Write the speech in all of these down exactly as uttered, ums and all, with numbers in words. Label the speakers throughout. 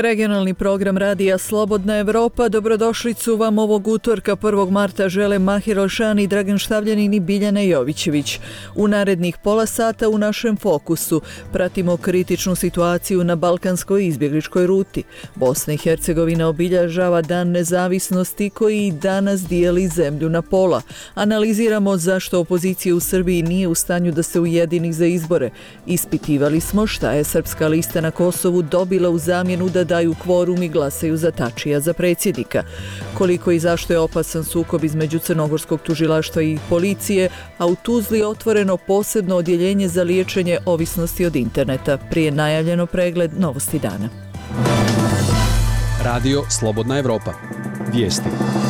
Speaker 1: je regionalni program radija Slobodna Evropa. Dobrodošlicu vam ovog utorka prvog marta žele Mahir Olšan i Dragan Štavljanin i Biljana Jovićević. U narednih pola sata u našem fokusu pratimo kritičnu situaciju na balkanskoj izbjegličkoj ruti. Bosna i Hercegovina obilježava Dan nezavisnosti koji danas dijeli zemlju na pola. Analiziramo zašto opozicija u Srbiji nije u stanju da se ujedini za izbore. Ispitivali smo šta je Srpska lista na Kosovu dobila u zamjenu da daju kvorum i glasaju za Tačija za predsjednika. Koliko i zašto je opasan sukob između crnogorskog tužilaštva i policije, a u Tuzli otvoreno posebno odjeljenje za liječenje ovisnosti od interneta. Prije najavljeno pregled novosti dana.
Speaker 2: Radio Slobodna Evropa. Vijesti.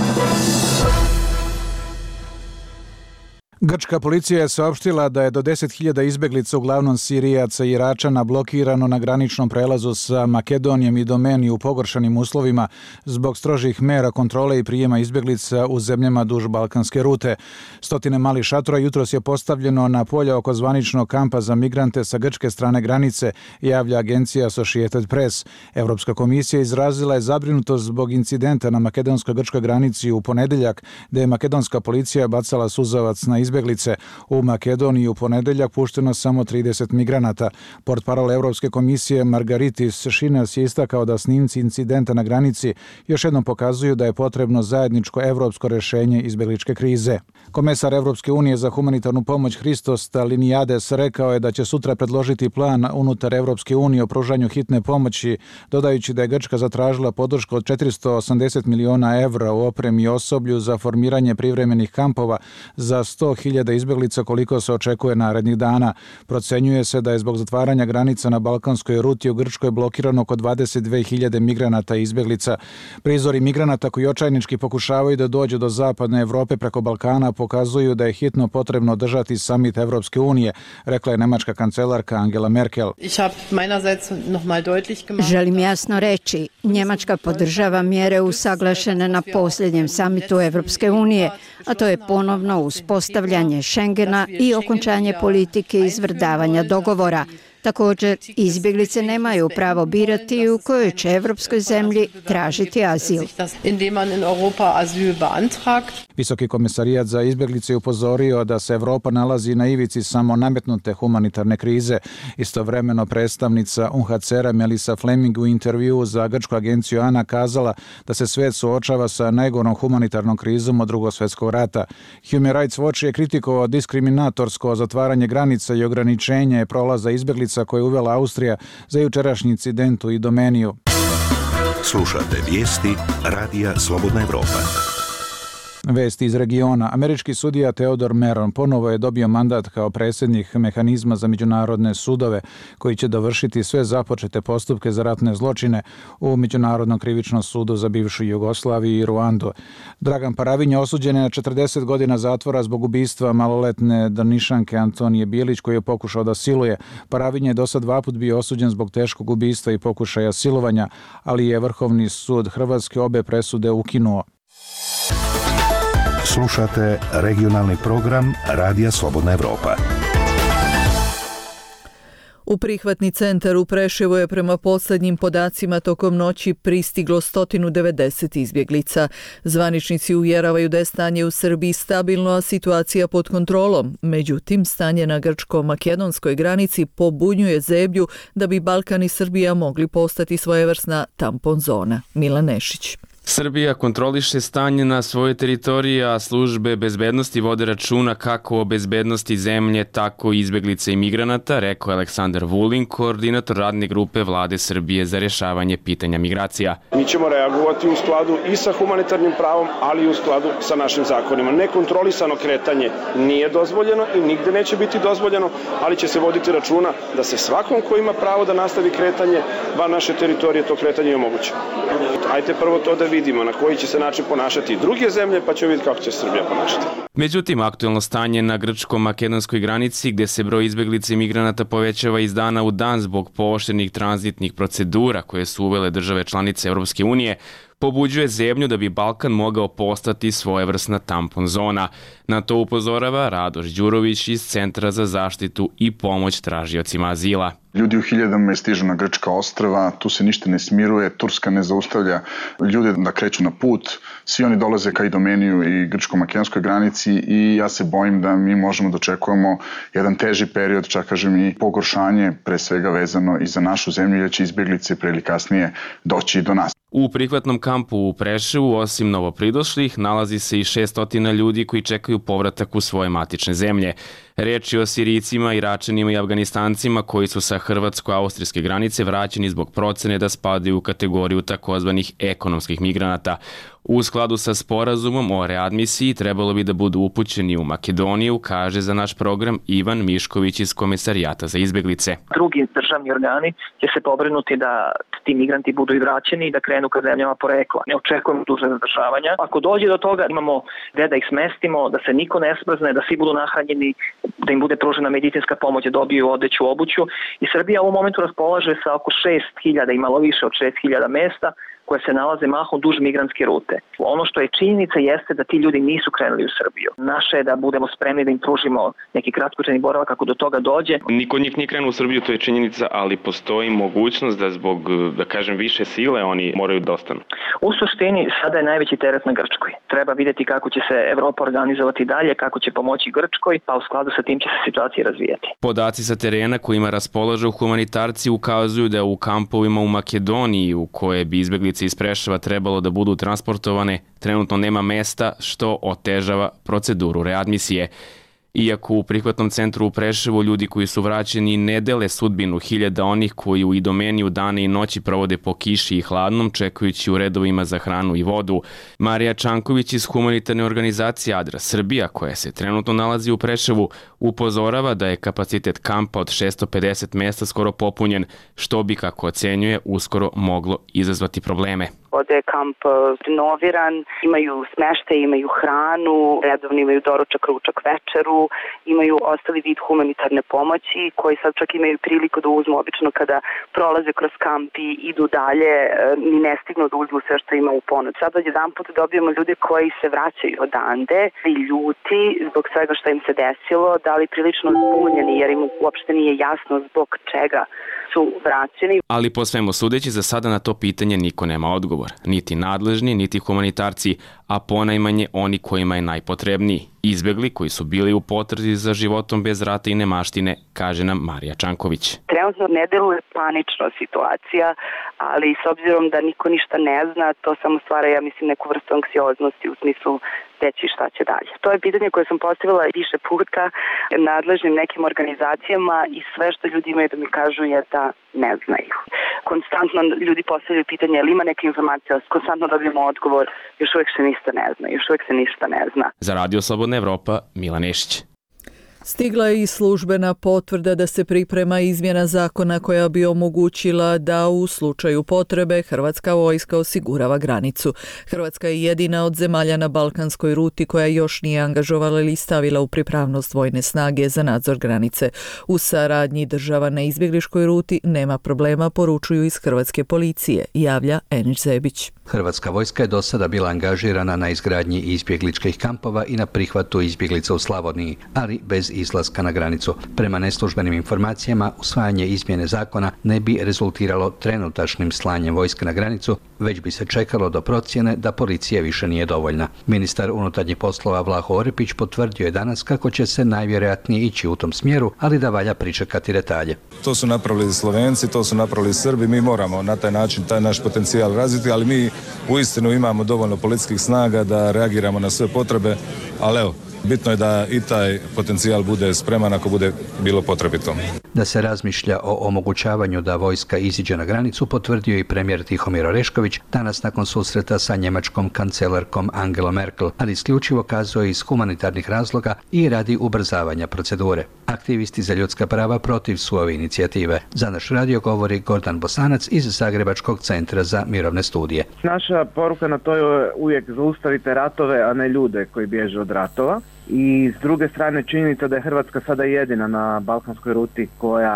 Speaker 3: Grčka policija je saopštila da je do deset hiljada izbjeglica, uglavnom Sirijaca i Iračana, blokirano na graničnom prelazu sa Makedonijom i Domeni u pogoršanim uslovima zbog strožih mera kontrole i prijema izbjeglica u zemljama duž balkanske rute. Stotine malih šatora jutros je postavljeno na polja oko zvaničnog kampa za migrante sa grčke strane granice, javlja agencija Associated Press. Europska komisija izrazila je zabrinutost zbog incidenta na makedonsko-grčkoj granici u ponedjeljak, gdje je makedonska policija bacala suzavac na izbjeglice. Izbjeglice. U Makedoniji u ponedeljak pušteno samo trideset migranata. Portparol Europske komisije Margaritis Šinas je istakao da snimci incidenta na granici još jednom pokazuju da je potrebno zajedničko evropsko rješenje izbjegličke krize. Komesar Evropske unije za humanitarnu pomoć Hristos Staliniades rekao je da će sutra predložiti plan unutar Evropske unije o pružanju hitne pomoći, dodajući da je Grčka zatražila podršku od četiristo osamdeset miliona evra u opremi i osoblju za formiranje privremenih kampova za sto hiljada izbjeglica koliko se očekuje narednih dana. Procenjuje se da je zbog zatvaranja granica na balkanskoj ruti u Grčkoj blokirano oko dvadeset dve hiljade migranata i izbjeglica. Prizori migranata koji očajnički pokušavaju da dođu do zapadne Evrope preko Balkana pokazuju da je hitno potrebno održati samit Evropske unije, rekla je nemačka kancelarka Angela Merkel.
Speaker 4: Želim jasno reći, Njemačka podržava mjere usaglašene na posljednjem samitu Evropske unije, a to je ponovno uspostavljanje Schengena i okončanje politike izvrdavanja dogovora. Također, izbjeglice nemaju pravo birati u kojoj će evropskoj zemlji tražiti azil.
Speaker 3: Visoki komisarijat za izbjeglice je upozorio da se Evropa nalazi na ivici samo nametnute humanitarne krize. Istovremeno predstavnica U N H C R-a Melissa Fleming u intervjuu za grčku agenciju ANA kazala da se svijet suočava sa najgorom humanitarnom krizom od Drugog svjetskog rata. Human Rights Watch je kritikovao diskriminatorsko zatvaranje granica i ograničenje prolaza izbjeglica koje je uvela Austrija za jučerašnji incident u Idomeniju.
Speaker 5: Slušate vijesti Radija Slobodna Evropa.
Speaker 3: Vesti iz regiona. Američki sudija Theodore Meron ponovo je dobio mandat kao predsjednik mehanizma za međunarodne sudove koji će dovršiti sve započete postupke za ratne zločine u Međunarodnom krivičnom sudu za bivšu Jugoslaviju i Ruandu. Dragan Paravinja osuđen je na četrdeset godina zatvora zbog ubistva maloletne Drnišanke Antonije Bilić koju je pokušao da siluje. Paravinja je do sad dva put bio osuđen zbog teškog ubistva i pokušaja silovanja, ali je Vrhovni sud Hrvatske obe presude ukinuo.
Speaker 5: Slušate regionalni program Radija Slobodna Evropa.
Speaker 1: U prihvatni centar u Preševu je prema posljednjim podacima tokom noći pristiglo sto devedeset izbjeglica. Zvaničnici uvjeravaju da je stanje u Srbiji stabilno, a situacija pod kontrolom. Međutim, stanje na grčko-makedonskoj granici pobunjuje zeblju da bi Balkan i Srbija mogli postati svojevrsna tampon zona. Milan Nešić.
Speaker 6: Srbija kontroliše stanje na svojoj teritoriji, a službe bezbednosti vode računa kako o bezbednosti zemlje, tako i izbjeglica i migranata, rekao je Aleksandar Vulin, koordinator radne grupe Vlade Srbije za rješavanje pitanja migracija.
Speaker 7: Mi ćemo reagovati u skladu i sa humanitarnim pravom, ali i u skladu sa našim zakonima. Nekontrolisano kretanje nije dozvoljeno i nigde neće biti dozvoljeno, ali će se voditi računa da se svakom ko ima pravo da nastavi kretanje van naše teritorije to kretanje je moguće. Ajte prvo to da vidimo na koji će se način ponašati i druge zemlje, pa ćemo vidjeti kako će Srbija ponašati.
Speaker 6: Međutim, aktuelno stanje na grčko-makedonskoj granici, gdje se broj izbjeglica i migranata povećava iz dana u dan zbog pooštrenih tranzitnih procedura koje su uvele države članice Europske unije, pobuđuje zemlju da bi Balkan mogao postati svojevrsna tampon zona. Na to upozorava Radoš Đurović iz Centra za zaštitu i pomoć tražiocima azila.
Speaker 8: Ljudi u hiljadama stižu na grčka ostrva, tu se ništa ne smiruje, Turska ne zaustavlja ljude da kreću na put, svi oni dolaze ka Idomeniju i grčko-makedonskoj granici i ja se bojim da mi možemo da očekujemo jedan teži period, čak kažem i pogoršanje, pre svega vezano i za našu zemlju, jer će izbjeglice pre ili kasnije doći do nas.
Speaker 6: U prihvatnom kampu u Preševu, osim novopridošlih, nalazi se i šesnaest ljudi koji čekaju povratak u svoje matične zemlje. Reč je o Sirijcima, Iračanima i Afganistancima koji su sa hrvatsko-austrijske granice vraćeni zbog procene da spadaju u kategoriju takozvanih ekonomskih migranata. U skladu sa sporazumom o readmisiji trebalo bi da budu upućeni u Makedoniju, kaže za naš program Ivan Mišković iz Komesarijata za izbjeglice.
Speaker 9: Drugi državni organi će se pobrinuti da ti migranti budu i vraćeni i da krenu ka zemljama porekla. Ne očekujemo duže zadržavanja. Ako dođe do toga, imamo gde da ih smestimo, da se niko ne smrzne, da svi budu nahranjeni, da im bude pružena medicinska pomoć, da dobiju odeću, obuću. I Srbija u ovom momentu raspolaže sa oko šest hiljada i malo više od šest hiljada mesta koje se nalaze mahom duž migrantske rute. Ono što je činjenica jeste da ti ljudi nisu krenuli u Srbiju. Naše je da budemo spremni da im pružimo neki kratkotrajni boravak ako do toga dođe.
Speaker 6: Niko od njih nije krenuo u Srbiju, to je činjenica, ali postoji mogućnost da zbog, da kažem, više sile oni moraju da ostanu.
Speaker 9: U suštini sada je najveći teret na Grčkoj. Treba vidjeti kako će se Evropa organizovati dalje, kako će pomoći Grčkoj, pa u skladu sa tim će se situacija razvijati.
Speaker 6: Podaci sa terena kojima raspolažu humanitarci ukazuju da u kampovima u Makedoniji u koje bi izbjeglice iz Preševa trebalo da budu transportovane, trenutno nema mesta, što otežava proceduru readmisije. Iako u prihvatnom centru u Preševu ljudi koji su vraćeni ne dele sudbinu hiljada onih koji u Idomeniju dane i noći provode po kiši i hladnom, čekajući u redovima za hranu i vodu. Marija Čanković iz humanitarne organizacije Adra Srbija, koja se trenutno nalazi u Preševu, upozorava da je kapacitet kampa od šessto pedeset mesta skoro popunjen, što bi, kako ocenjuje, uskoro moglo izazvati probleme.
Speaker 10: Ovde je kamp renoviran, imaju smeštaj, imaju hranu, redovno imaju doručak, ručak, večeru, imaju ostali vid humanitarne pomoći koji sad čak imaju priliku da uzmu obično kada prolaze kroz kamp i idu dalje, ni ne stignu da uzmu sve što ima u ponudu. Sad od jedan put dobijemo ljude koji se vraćaju odande i ljuti zbog svega što im se desilo, da li prilično zbunjeni jer im uopšte nije jasno zbog čega su vraćeni.
Speaker 6: Ali po svemu sudeći za sada na to pitanje niko nema odgovor. Niti nadležni, niti humanitarci, a ponajmanje oni kojima je najpotrebniji. Izbegli koji su bili u potrazi za životom bez rata i nemaštine, kaže nam Marija Čanković.
Speaker 10: Trenutno ne deluje panična situacija, ali s obzirom da niko ništa ne zna, to samo stvara, ja mislim, neku vrstu anksioznosti u smislu reći šta će dalje. To je pitanje koje sam postavila više puta nadležnim nekim organizacijama i sve što ljudi imaju da mi kažu je da ne znaju. Konstantno ljudi postavljaju pitanje, ali ima neka informacija, konstantno dobijemo odgovor, još uvijek se ništa ne zna, još uvijek se ništa ne zna.
Speaker 6: Za Radio Slobodna Evropa, Milan Nešić.
Speaker 1: Stigla je i službena potvrda da se priprema izmjena zakona koja bi omogućila da u slučaju potrebe Hrvatska vojska osigurava granicu. Hrvatska je jedina od zemalja na balkanskoj ruti koja još nije angažovala ili stavila u pripravnost vojne snage za nadzor granice. U saradnji država na izbjegliškoj ruti nema problema, poručuju iz hrvatske policije, javlja Enić Zebić.
Speaker 11: Hrvatska vojska je do sada bila angažirana na izgradnji izbjegličkih kampova i na prihvatu izbjeglica u Slavoniji, ali bez izlaska na granicu. Prema neslužbenim informacijama, usvajanje izmjene zakona ne bi rezultiralo trenutačnim slanjem vojske na granicu, već bi se čekalo do procjene da policija više nije dovoljna. Ministar unutarnjih poslova Vlaho Orepić potvrdio je danas kako će se najvjerojatnije ići u tom smjeru, ali da valja pričekati detalje.
Speaker 12: To su napravili Slovenci, to su napravili Srbi, mi moramo na taj način taj naš potencijal razviti, ali mi uistinu imamo dovoljno policijskih snaga da reagiramo na sve potrebe, ali evo, bitno je da i taj potencijal bude spreman ako bude bilo potrebito.
Speaker 11: Da se razmišlja o omogućavanju da vojska iziđe na granicu potvrdio i premijer Tihomir Orešković danas nakon susreta sa njemačkom kancelarkom Angelom Merkel, ali isključivo kazao iz humanitarnih razloga i radi ubrzavanja procedure. Aktivisti za ljudska prava protiv su ove inicijative. Za naš radio govori Gordan Bosanac iz Zagrebačkog centra za mirovne studije.
Speaker 13: Naša poruka na to je uvijek zaustavite ratove, a ne ljude koji bježe od ratova. I s druge strane činjenica da je Hrvatska sada jedina na balkanskoj ruti koja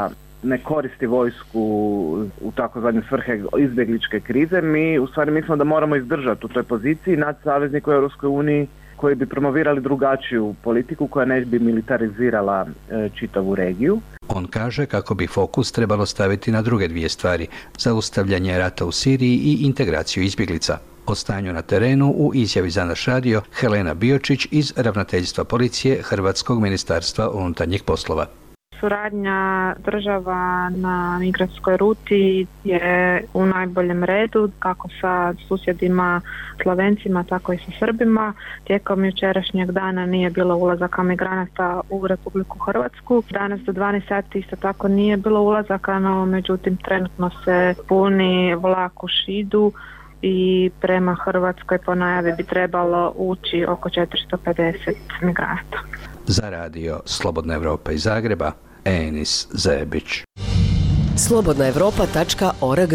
Speaker 13: ne koristi vojsku u takozvane svrhe izbjegličke krize. Mi u stvari mislimo da moramo izdržati u toj poziciji naći saveznik u Europskoj uniji koji bi promovirali drugačiju politiku koja ne bi militarizirala e, čitavu regiju.
Speaker 11: On kaže kako bi fokus trebalo staviti na druge dvije stvari, zaustavljanje rata u Siriji i integraciju izbjeglica. O stanju na terenu u izjavi za naš radio Helena Biočić iz Ravnateljstva policije Hrvatskog ministarstva unutarnjih poslova.
Speaker 14: Suradnja država na migrantskoj ruti je u najboljem redu, kako sa susjedima Slovencima, tako i sa Srbima. Tijekom jučerašnjeg dana nije bilo ulazaka migranata u Republiku Hrvatsku. Danas do dvanaest sati isto tako nije bilo ulazaka, no međutim trenutno se puni vlak u Šidu i prema Hrvatskoj po najavi bi trebalo ući oko četiristo pedeset migranata.
Speaker 11: Za radio Slobodna Evropa iz Zagreba, Enis Zebić.
Speaker 15: slobodna evropa tačka org.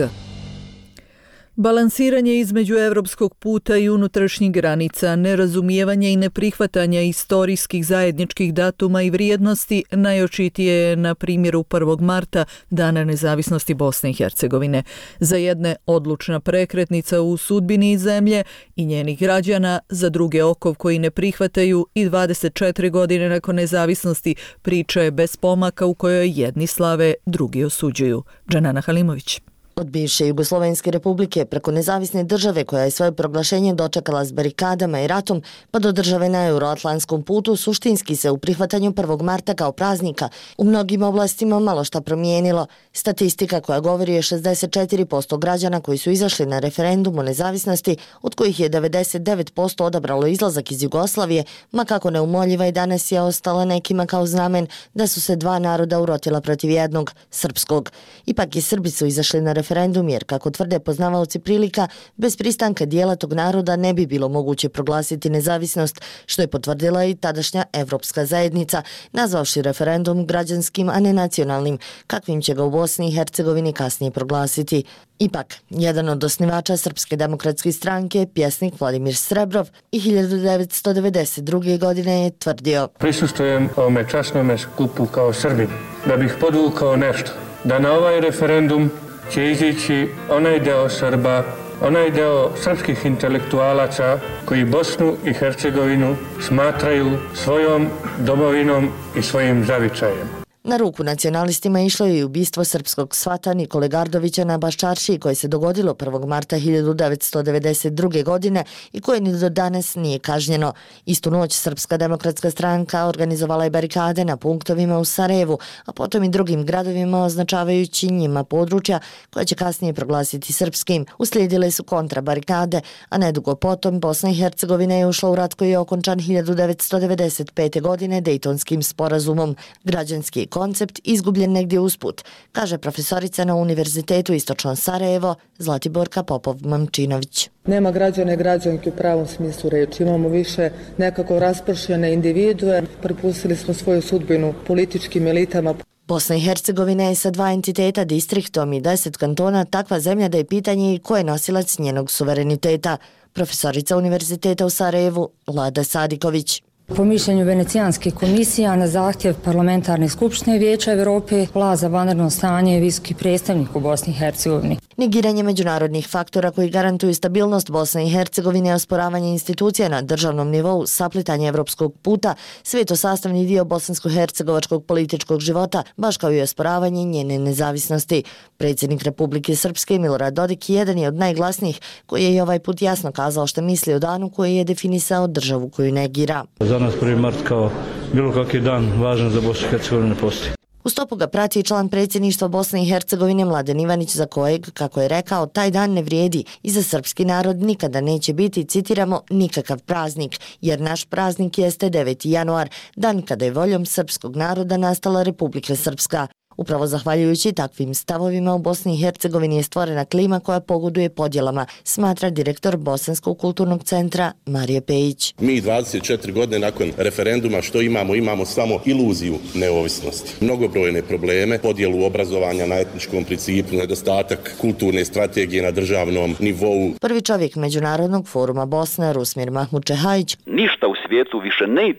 Speaker 1: Balansiranje između europskog puta i unutrašnjih granica, nerazumijevanje i neprihvatanje istorijskih zajedničkih datuma i vrijednosti najočitije je na primjeru prvog marta, Dana nezavisnosti Bosne i Hercegovine. Za jedne odlučna prekretnica u sudbini zemlje i njenih građana, za druge okov koji ne prihvataju i dvadeset četiri godine nakon nezavisnosti priča je bez pomaka u kojoj jedni slave, drugi osuđuju. Džanana Halimović.
Speaker 16: Od bivše Jugoslovenske republike preko nezavisne države koja je svoje proglašenje dočekala s barikadama i ratom, pa do države na euroatlantskom putu, suštinski se u prihvatanju prvog marta kao praznika u mnogim oblastima malo šta promijenilo. Statistika koja govori je šezdeset četiri posto građana koji su izašli na referendum o nezavisnosti, od kojih je devedeset devet posto odabralo izlazak iz Jugoslavije, ma kako neumoljiva i danas je ostala nekima kao znamen da su se dva naroda urotila protiv jednog, srpskog. Ipak i Srbi su izašli na referendum jer, kako tvrde poznavaoci prilika, bez pristanka dijela tog naroda ne bi bilo moguće proglasiti nezavisnost, što je potvrdila i tadašnja Evropska zajednica, nazvavši referendum građanskim, a ne nacionalnim, kakvim će ga u Bosni i Hercegovini kasnije proglasiti. Ipak, jedan od osnivača Srpske demokratske stranke, pjesnik Vladimir Srebrov, i hiljadu devetsto devedeset druge. godine je tvrdio:
Speaker 17: Prisustvujem ovome časnome skupu kao Srbin, da bih podvukao nešto, da na ovaj referendum će izići onaj deo Srba, onaj deo srpskih intelektualaca koji Bosnu i Hercegovinu smatraju svojom domovinom i svojim zavičajem.
Speaker 16: Na ruku nacionalistima išlo je i ubistvo srpskog svata Nikole Gardovića na Baščaršiji, koje se dogodilo prvog marta hiljadu devetsto devedeset druge. godine i koje ni do danas nije kažnjeno. Istu noć Srpska demokratska stranka organizovala je barikade na punktovima u Sarajevu, a potom i drugim gradovima, označavajući njima područja koja će kasnije proglasiti srpskim. Uslijedile su kontrabarikade, a nedugo potom Bosna i Hercegovina je ušla u rat koji je okončan hiljadu devetsto devedeset pete. godine Dejtonskim sporazumom. Građanski koncept izgubljen negdje usput, kaže profesorica na Univerzitetu Istočno Sarajevo Zlatiborka Popov-Mamčinović.
Speaker 18: Nema građane građanke u pravom smislu reči. Imamo više nekako raspršene individue. Prepustili smo svoju sudbinu političkim elitama.
Speaker 16: Bosna i Hercegovina je sa dva entiteta, distriktom i deset kantona, takva zemlja da je pitanje i ko je nosilac njenog suvereniteta. Profesorica Univerziteta u Sarajevu Lada Sadiković.
Speaker 19: Po mišljenju Venecijanske komisije, na zahtjev Parlamentarne skupštine Vijeća Evrope, vlast za vanredno stanje je visoki predstavnik u Bosni i Hercegovini.
Speaker 16: Negiranje međunarodnih faktora koji garantuju stabilnost Bosne i Hercegovine, osporavanje institucija na državnom nivou, saplitanje evropskog puta, sve je to sastavni dio bosansko-hercegovačkog političkog života, baš kao i osporavanje njene nezavisnosti. Predsjednik Republike Srpske Milorad Dodik jedan je od najglasnijih koji je i ovaj put jasno kazao što misli o danu koji je definisao državu koju negira.
Speaker 20: Za nas prvi mart kao bilo kakvi dan važan za Bosnu i Hercegovinu ne postoji.
Speaker 16: U stopu ga prati i član predsjedništva Bosne i Hercegovine Mladen Ivanić, za kojeg, kako je rekao, taj dan ne vrijedi i za srpski narod nikada neće biti, citiramo, nikakav praznik, jer naš praznik jeste deveti januar, dan kada je voljom srpskog naroda nastala Republika Srpska. Upravo zahvaljujući takvim stavovima u Bosni i Hercegovini je stvorena klima koja pogoduje podjelama, smatra direktor Bosanskog kulturnog centra Marije Pejić.
Speaker 21: Mi dvadeset četiri godine nakon referenduma što imamo? Imamo samo iluziju neovisnosti. Mnogobrojne probleme, podjelu obrazovanja na etničkom principu, nedostatak kulturne strategije na državnom nivou.
Speaker 16: Prvi čovjek Međunarodnog foruma Bosne, Rusmir Mahmud Čehajić.
Speaker 22: Ništa u svijetu više ne ide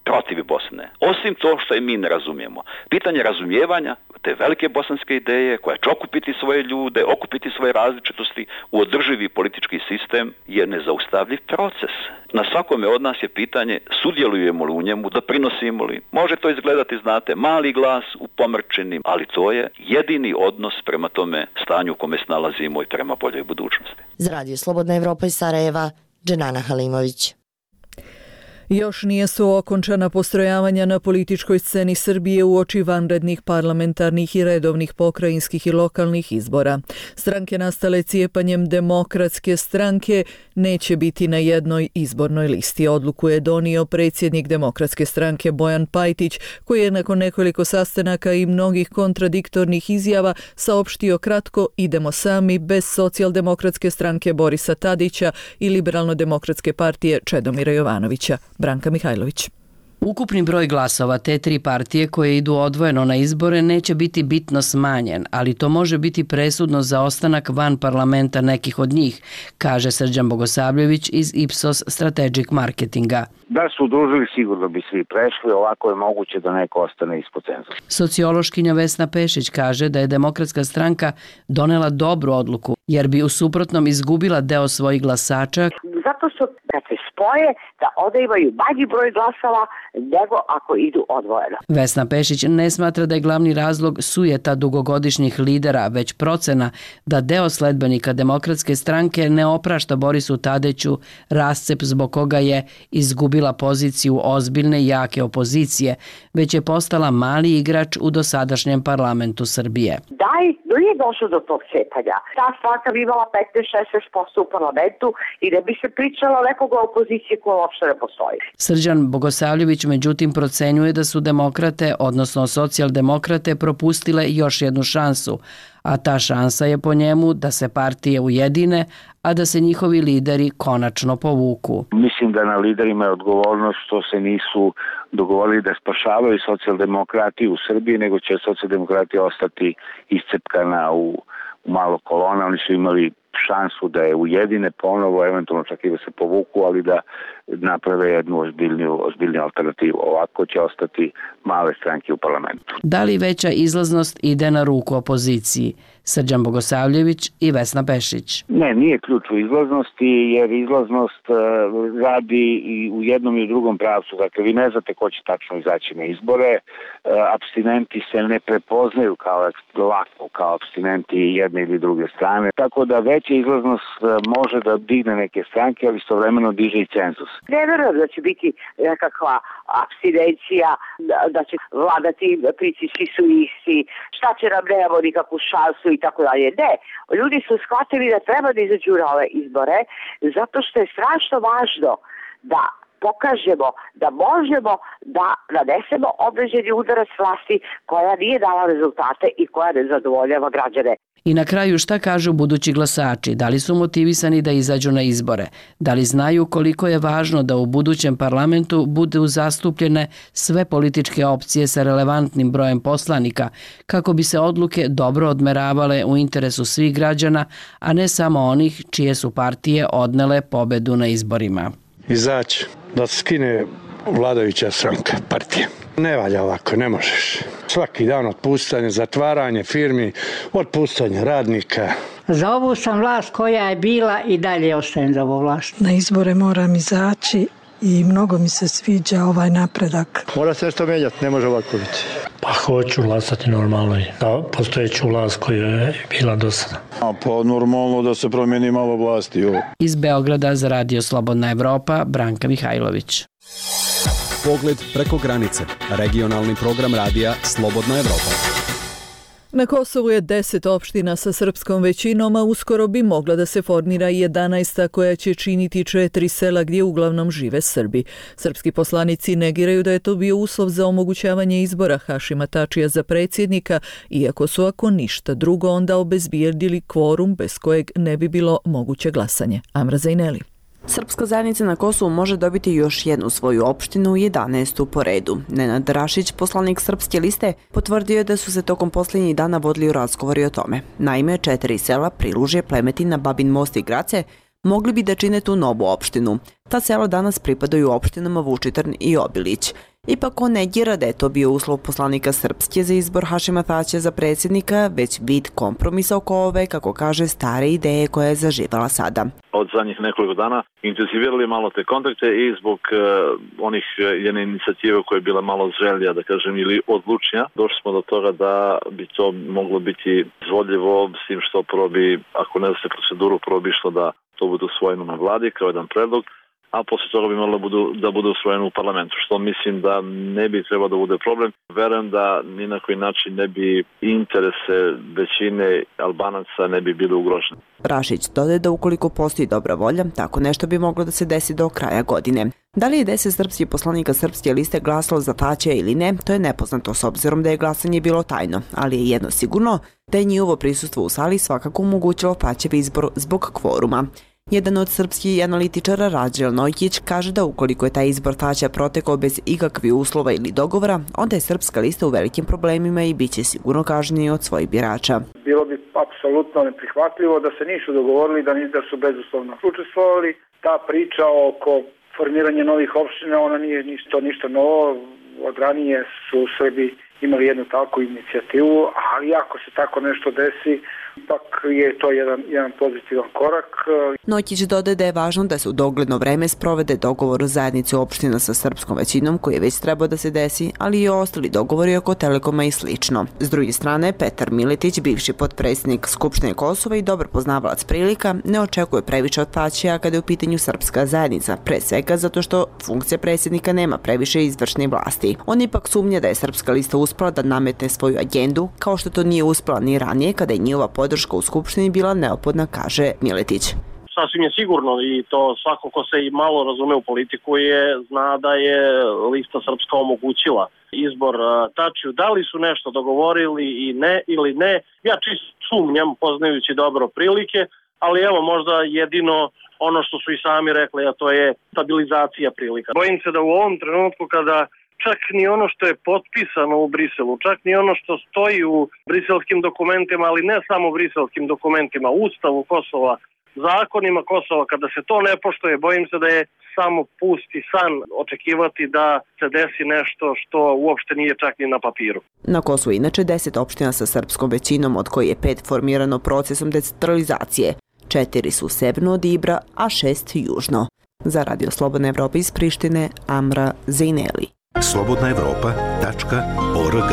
Speaker 2: protiv Bosne. Osim to što i mi ne razumijemo. Pitanje razumijevanja te velike bosanske ideje koja će okupiti svoje ljude, okupiti svoje različitosti u održivi politički sistem je nezaustavljiv proces. Na svakome od nas je pitanje sudjelujemo li u njemu, doprinosimo li. Može to izgledati, znate, mali glas u pomrčenim, ali to je jedini odnos prema tome stanju u kome se nalazimo i prema boljoj budućnosti.
Speaker 16: Za Radio Slobodna Evropa iz Sarajeva, Dženana Halimović.
Speaker 1: Još nije su okončana postrojavanja na političkoj sceni Srbije uoči vanrednih parlamentarnih i redovnih pokrajinskih i lokalnih izbora. Stranke nastale cijepanjem Demokratske stranke neće biti na jednoj izbornoj listi. Odluku je donio predsjednik Demokratske stranke Bojan Pajtić, koji je nakon nekoliko sastanaka i mnogih kontradiktornih izjava saopštio kratko: idemo sami, bez Socijaldemokratske stranke Borisa Tadića i Liberalno-demokratske partije Čedomira Jovanovića. Branka Mihajlović.
Speaker 22: Ukupni broj glasova te tri partije koje idu odvojeno na izbore neće biti bitno smanjen, ali to može biti presudno za ostanak van parlamenta nekih od njih, kaže Srđan Bogosavljević iz Ipsos Strategic Marketinga.
Speaker 23: Da su udružili, sigurno bi svi prešli, ovako je moguće da neko ostane ispod cenzusa.
Speaker 22: Sociološkinja Vesna Pešić kaže da je Demokratska stranka donela dobru odluku, jer bi u suprotnom izgubila deo svojih glasača.
Speaker 24: Zato što kad se spoje da onda imaju manji broj glasova nego ako idu odvojeno.
Speaker 22: Vesna Pešić ne smatra da je glavni razlog sujeta dugogodišnjih lidera, već procena da deo sledbenika Demokratske stranke ne oprašta Borisu Tadiću rascep zbog koga je izgubila poziciju ozbiljne i jake opozicije, već je postala mali igrač u dosadašnjem parlamentu Srbije.
Speaker 24: Da i nije došlo do tog cepanja. Ta stranka bi imala petnaest do šesnaest posto u parlamentu i ne bi se pričalo nekoga opozicije koja uopšte ne postoji.
Speaker 22: Srđan Bogosavljević međutim procenjuje da su demokrate, odnosno socijaldemokrate, propustile još jednu šansu, a ta šansa je po njemu da se partije ujedine, a da se njihovi lideri konačno povuku.
Speaker 23: Mislim da na liderima je odgovornost što se nisu dogovorili da spašavaju socijaldemokratiju u Srbiji, nego će socijaldemokratija ostati iscepkana u, u malo kolona. Oni su imali šansu da je ujedine ponovo, eventualno čak i da se povuku, ali da naprave jednu ozbiljniju, ozbiljniju alternativu. Ovako će ostati male stranke u parlamentu.
Speaker 22: Da li veća izlaznost ide na ruku opoziciji? Srđan Bogosavljević i Vesna Pešić.
Speaker 23: Ne, nije ključ u izlaznosti, jer izlaznost uh, radi i u jednom i u drugom pravcu. Dakle, vi ne znate ko će tačno izaći na izbore. Uh, apstinenti se ne prepoznaju kao lako, kao apstinenti jedne ili druge strane. Tako da veća izlaznost uh, može da digne neke stranke, ali istovremeno diže i cenzus.
Speaker 24: Ne verujem da će biti nekakva apstinencija, da, da će vladati priči svi su isti, šta će nam, nemamo nikakvu šansu i tako dalje. Ne, ljudi su shvatili da treba da izađu na ove izbore zato što je strašno važno da pokažemo da možemo da nanesemo određeni udarac vlasti koja nije dala rezultate i koja ne zadovoljava građane.
Speaker 22: I na kraju šta kažu budući glasači? Da li su motivisani da izađu na izbore? Da li znaju koliko je važno da u budućem parlamentu budu zastupljene sve političke opcije sa relevantnim brojem poslanika, kako bi se odluke dobro odmeravale u interesu svih građana, a ne samo onih čije su partije odnele pobedu na izborima?
Speaker 25: Izaći, da se skine vladajuća stranka, partija. Ne valja ovako, ne možeš. Svaki dan otpuštanje, zatvaranje firmi, otpuštanje radnika.
Speaker 26: Za ovu sam vlast koja je bila i dalje ostajem za ovu vlast.
Speaker 27: Na izbore moram izaći i mnogo mi se sviđa ovaj napredak.
Speaker 25: Mora se nešto menjati, ne može ovako biti.
Speaker 20: Pa hoću glasati normalno i da postojeću vlast koja je bila do sada.
Speaker 25: A pa normalno da se promijeni malo vlasti. Jo.
Speaker 22: Iz Beograda za Radio Slobodna Evropa, Branka Mihajlović.
Speaker 28: Pogled preko granice. Regionalni program radija Slobodna Evropa.
Speaker 1: Na Kosovu je deset opština sa srpskom većinom, a uskoro bi mogla da se formira i jedanaesta koja će činiti četiri sela gdje uglavnom žive Srbi. Srpski poslanici negiraju da je to bio uslov za omogućavanje izbora Hašima Tačija za predsjednika, iako su ako ništa drugo onda obezbijedili kvorum bez kojeg ne bi bilo moguće glasanje. Amra Zajneli.
Speaker 29: Srpska zajednica na Kosovu može dobiti još jednu svoju opštinu, jedanaestu po redu. Nenad Rašić, poslanik Srpske liste, potvrdio je da su se tokom posljednjih dana vodili razgovori o tome. Naime, četiri sela, Prilužje, Plemetina, Babin Most i Grace, mogli bi da čine tu novu opštinu. Ta sela danas pripadaju opštinama Vučitrn i Obilić. Ipak on negira da je to bio uslov poslanika Srpske za izbor Hašima Tačija za predsjednika, već vid kompromisa oko ove, kako kaže, stare ideje koja je zaživala sada.
Speaker 3: Od zadnjih nekoliko dana intenzivirali malo te kontakte i zbog uh, onih jedne inicijative koja je bila malo zrelija, da kažem, ili odlučnija, došli smo do toga da bi to moglo biti izvodljivo, s tim što prvo bi, ako ne da se proceduru, prvo bi išlo da to bude usvojeno na vladi kao jedan predlog, a posle toga bi moralo budu, da bude usvojeno u parlamentu, što mislim da ne bi trebao da bude problem. Verujem da ni na koji način ne bi interese većine Albanaca ne bi bili ugroženi.
Speaker 29: Rašić dodaje da ukoliko postoji dobra volja, tako nešto bi moglo da se desi do kraja godine. Da li je deset srpskih poslanika Srpske liste glasalo za Tačija ili ne, to je nepoznato s obzirom da je glasanje bilo tajno, ali je jedno sigurno da je njihovo prisustvo u sali svakako omogućilo Tačev izbor zbog kvoruma. Jedan od srpskih analitičara, Rađel Nojkić, kaže da ukoliko je taj izbor Tačija protekao bez ikakvih uslova ili dogovora, onda je Srpska lista u velikim problemima i bit će sigurno kažnjeni od svojih birača.
Speaker 4: Bilo bi apsolutno neprihvatljivo da se nisu dogovorili, da da su bezuslovno učestvovali. Ta priča oko formiranja novih opština, ona nije ništa, ništa novo. Od ranije su Srbi imali jednu takvu inicijativu, ali ako se tako nešto desi, ipak je to jedan, jedan pozitivan korak.
Speaker 29: Nokić dodaje da je važno da se u dogledno vreme sprovede dogovor o zajednici opština sa srpskom većinom koji je već trebao da se desi, ali i ostali dogovori oko Telekoma i slično. S druge strane, Petar Miletić, bivši potpredsjednik Skupštine Kosova i dobar poznavalac prilika, ne očekuje previše od Tačija kada je u pitanju srpska zajednica, pre svega zato što funkcija predsjednika nema previše izvršne vlasti. On ipak sumnja da je Srpska lista uspela da nametne svoju agendu, kao što to nije uspela ni ranije kada je njihova podrška u Skupštini bila neophodna, kaže Miletić.
Speaker 5: Sasvim je sigurno i to svako ko se i malo razume u politiku je zna da je lista Srpska omogućila izbor Tačiju. Da li su nešto dogovorili i ne ili ne, ja čisto sumnjam poznajući dobro prilike, ali evo možda jedino ono što su i sami rekli, a to je stabilizacija prilika. Bojim se da u ovom trenutku kada čak ni ono što je potpisano u Briselu, čak ni ono što stoji u briselskim dokumentima, ali ne samo u briselskim dokumentima, Ustavu Kosova, zakonima Kosova, kada se to ne poštuje, bojim se da je samo pusti san očekivati da se desi nešto što uopšte nije čak ni na papiru.
Speaker 29: Na Kosovu inače deset opština sa srpskom većinom, od koji je pet formirano procesom decentralizacije. Četiri su severno od Ibra, a šest južno. Za Radio Slobodna Evropa iz Prištine, Amra Zejneli.
Speaker 6: slobodna evropa tačka org.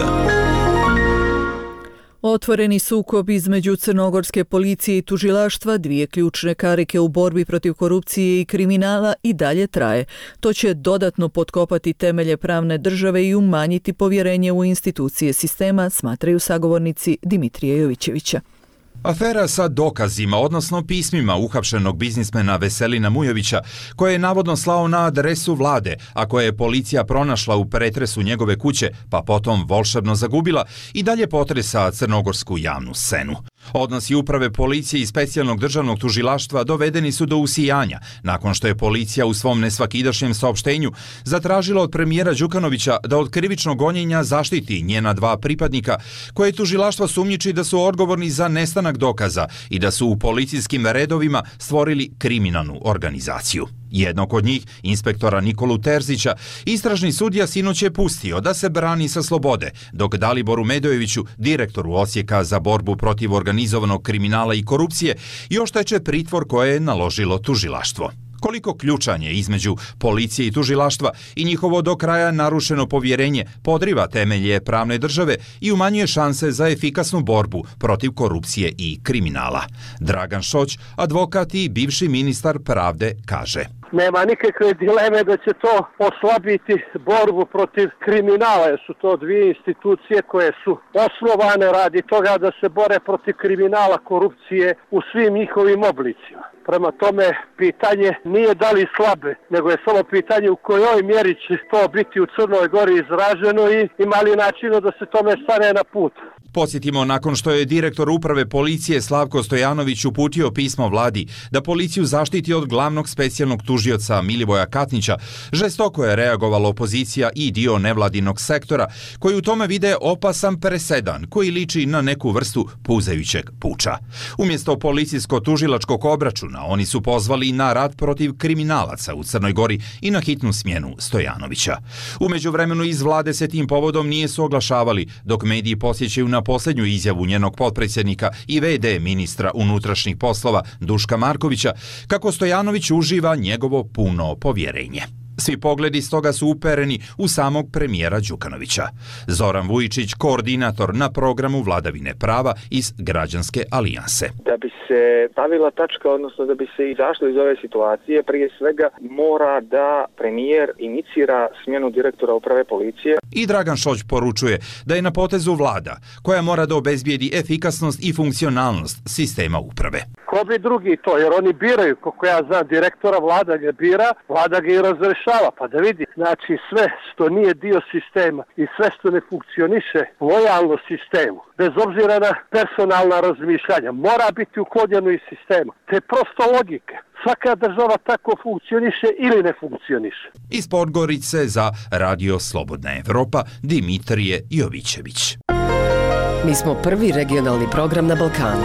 Speaker 1: Otvoreni sukob između crnogorske policije i tužilaštva, dvije ključne karike u borbi protiv korupcije i kriminala, i dalje traje. To će dodatno potkopati temelje pravne države i umanjiti povjerenje u institucije sistema, smatraju sagovornici Dimitrija Jovićevića.
Speaker 7: Afera sa dokazima, odnosno pismima uhapšenog biznismena Veselina Mujovića, koje je navodno slao na adresu vlade, a koje je policija pronašla u pretresu njegove kuće, pa potom volšebno zagubila, i dalje potresa crnogorsku javnu scenu. Odnosi uprave policije i specijalnog državnog tužilaštva dovedeni su do usijanja, nakon što je policija u svom nesvakidašnjem saopštenju zatražila od premijera Đukanovića da od krivičnog gonjenja zaštiti njena dva pripadnika, koje tužilaštvo sumnjiči da su odgovorni za nestanak dokaza i da su u policijskim redovima stvorili kriminalnu organizaciju. Jednog od njih, inspektora Nikolu Terzića, istražni sudija sinoć je pustio da se brani sa slobode, dok Daliboru Medojeviću, direktoru Odsjeka za borbu protiv organizovanog kriminala i korupcije, još teče pritvor koje je naložilo tužilaštvo. Koliko ključanje između policije i tužilaštva i njihovo do kraja narušeno povjerenje podriva temelje pravne države i umanjuje šanse za efikasnu borbu protiv korupcije i kriminala. Dragan Šoć, advokat i bivši ministar pravde, kaže:
Speaker 8: Nema nikakve dileme da će to oslabiti borbu protiv kriminala, jer su to dvije institucije koje su osnovane radi toga da se bore protiv kriminala, korupcije u svim njihovim oblicima. Prema tome, pitanje nije da li slabe, nego je samo pitanje u kojoj mjeri će to biti u Crnoj Gori izraženo i ima li načina da se tome stane na put.
Speaker 7: Podsjetimo, nakon što je direktor uprave policije Slavko Stojanović uputio pismo vladi da policiju zaštiti od glavnog specijalnog tužioca Milivoja Katnića, žestoko je reagovala opozicija i dio nevladinog sektora, koji u tome vide opasan presedan koji liči na neku vrstu puzajućeg puča. Umjesto policijsko-tužilačkog obračuna, zakona oni su pozvali na rat protiv kriminalaca u Crnoj Gori i na hitnu smjenu Stojanovića. U međuvremenu iz vlade se tim povodom nije su oglašavali, dok mediji posjećaju na posljednju izjavu njenog potpredsjednika i ve de ministra unutrašnjih poslova Duška Markovića, kako Stojanović uživa njegovo puno povjerenje. Svi pogledi stoga su upereni u samog premijera Đukanovića. Zoran Vujičić, koordinator na programu vladavine prava iz Građanske alijanse.
Speaker 9: Da bi se stavila tačka, odnosno da bi se izašlo iz ove situacije, prije svega mora da premijer inicira smjenu direktora uprave policije.
Speaker 7: I Dragan Šoć poručuje da je na potezu vlada koja mora da obezbijedi efikasnost i funkcionalnost sistema uprave.
Speaker 8: Ko bi drugi to, jer oni biraju, koliko ja znam, direktora, vlada ga bira, vlada ga i razrešava, pa da vidi. Znači sve što nije dio sistema i sve što ne funkcioniše lojalno sistemu, bez obzira na personalna razmišljanja, mora biti uklonjeno iz sistema. To je prosto logika. Svaka država tako funkcioniše ili ne funkcioniše.
Speaker 7: Iz Podgorice za Radio Slobodna Evropa, Dimitrije Jovićević.
Speaker 10: Mi smo prvi regionalni program na Balkanu.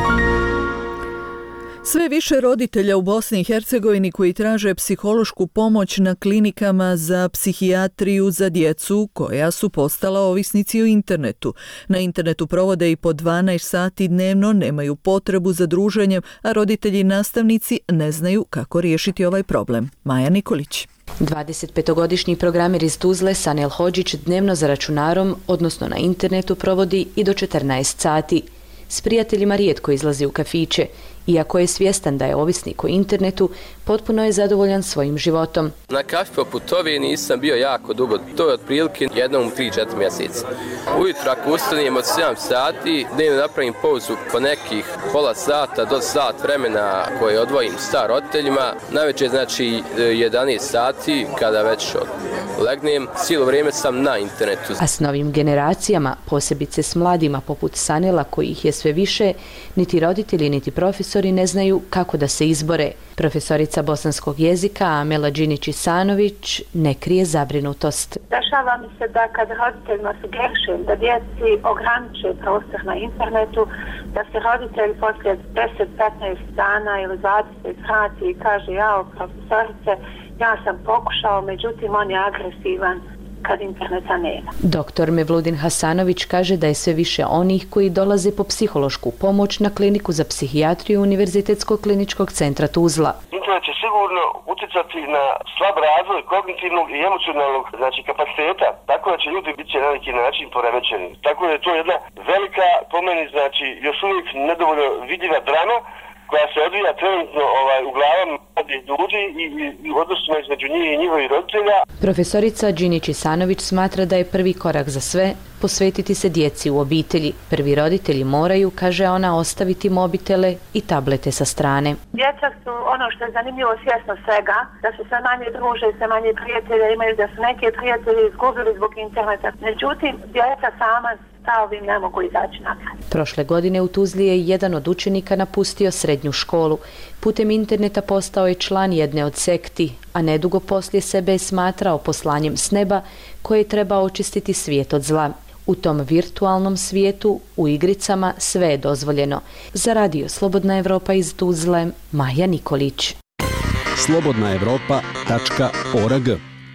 Speaker 1: Sve više roditelja u Bosni i Hercegovini koji traže psihološku pomoć na klinikama za psihijatriju za djecu koja su postala ovisnici o internetu. Na internetu provode i po dvanaest sati dnevno, nemaju potrebu za druženjem, a roditelji i nastavnici ne znaju kako riješiti ovaj problem. Maja Nikolić.
Speaker 11: dvadesetpetogodišnji programer iz Tuzle Sanel Hodžić dnevno za računarom, odnosno na internetu, provodi i do četrnaest sati. S prijateljima rijetko izlazi u kafiće. Iako je svjestan da je ovisnik o internetu, potpuno je zadovoljan svojim životom.
Speaker 12: Na kafi poput ove nisam bio jako dugo, to je otprilike jednom u tri do četiri mjeseca. Ujutro ako ustanijem od sedam sati, dnevno napravim pauzu po nekih pola sata do sat vremena koje odvojim sa roditeljima. Najveće znači jedanaest sati kada već legnem, cijelo vrijeme sam na internetu.
Speaker 11: A s novim generacijama, posebice s mladima poput Sanela kojih je sve više, niti roditelji niti profesori ne znaju kako da se izbore. Profesorica bosanskog jezika Amela Đinić-Isanović ne krije zabrinutost.
Speaker 13: Dešava mi se da kad roditeljima sugerišem da djeci ograniče prostor na internetu, da se roditelj poslije deset do petnaest dana ili dvadeset sati kaže: jao profesorice, ja sam pokušao, međutim on je agresivan kad interneta nema.
Speaker 11: Doktor Mevludin Hasanović kaže da je sve više onih koji dolaze po psihološku pomoć na kliniku za psihijatriju Univerzitetskog kliničkog centra Tuzla.
Speaker 14: Internet će sigurno utjecati na slab razvoj kognitivnog i emocionalnog znači, kapaciteta, tako da će ljudi biti na neki način poremećeni. Tako da je to jedna velika, po meni, znači još uvijek nedovoljno vidljiva drama koja se odvija trenutno ovaj, u glavama ljudi i, i, i odnosno između njih i njihovih roditelja.
Speaker 11: Profesorica Đinić-Isanović smatra da je prvi korak za sve posvetiti se djeci u obitelji. Prvi roditelji moraju, kaže ona, ostaviti mobitele i tablete sa strane.
Speaker 13: Djeca su, ono što je zanimljivo, svjesno svega, da se sve manje druže, sve manje prijatelja imaju, da su neke prijatelje izgubili zbog interneta. Međutim, djeca sama stavim ne mogu izaći napred.
Speaker 11: Prošle godine u Tuzli je jedan od učenika napustio srednju školu. Putem interneta postao je član jedne od sekti, a nedugo poslije sebe je smatrao poslanjem s neba koje treba očistiti svijet od zla. U tom virtualnom svijetu, u igricama, sve je dozvoljeno. Za Radio Slobodna Evropa iz Tuzle, Maja Nikolić.
Speaker 28: slobodna evropa tačka org.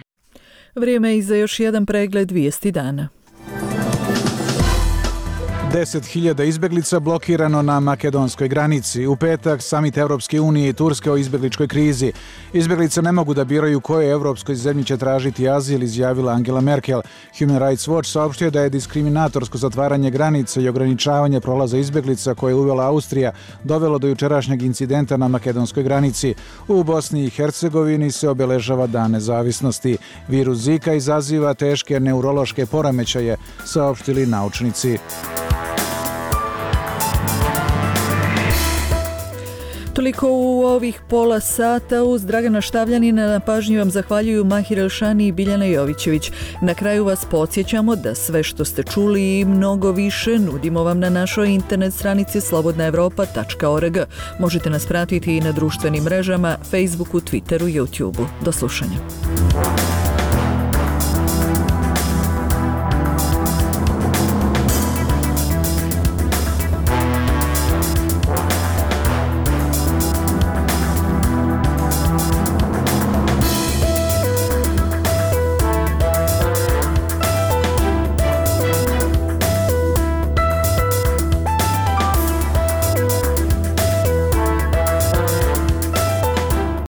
Speaker 1: Vrijeme je za još jedan pregled vijesti dana.
Speaker 15: deset hiljada izbjeglica blokirano na makedonskoj granici. U petak samit Europske unije i Turske o izbjegličkoj krizi. Izbjeglice ne mogu da biraju kojoj evropskoj zemlji će tražiti azil, izjavila Angela Merkel. Human Rights Watch saopštio da je diskriminatorsko zatvaranje granice i ograničavanje prolaza izbjeglica koje je uvela Austrija dovelo do jučerašnjeg incidenta na makedonskoj granici. U Bosni i Hercegovini se obeležava Dan nezavisnosti. Virus Zika izaziva teške neurološke poremećaje, saopštili naučnici.
Speaker 1: Toliko u ovih pola sata. Uz Dragana Štavljanina na pažnji vam zahvaljuju Mahir Elšani i Biljana Jovićević. Na kraju vas podsjećamo da sve što ste čuli i mnogo više nudimo vam na našoj internet stranici slobodna evropa tačka org. Možete nas pratiti i na društvenim mrežama, Facebooku, Twitteru, YouTubeu. Do slušanja.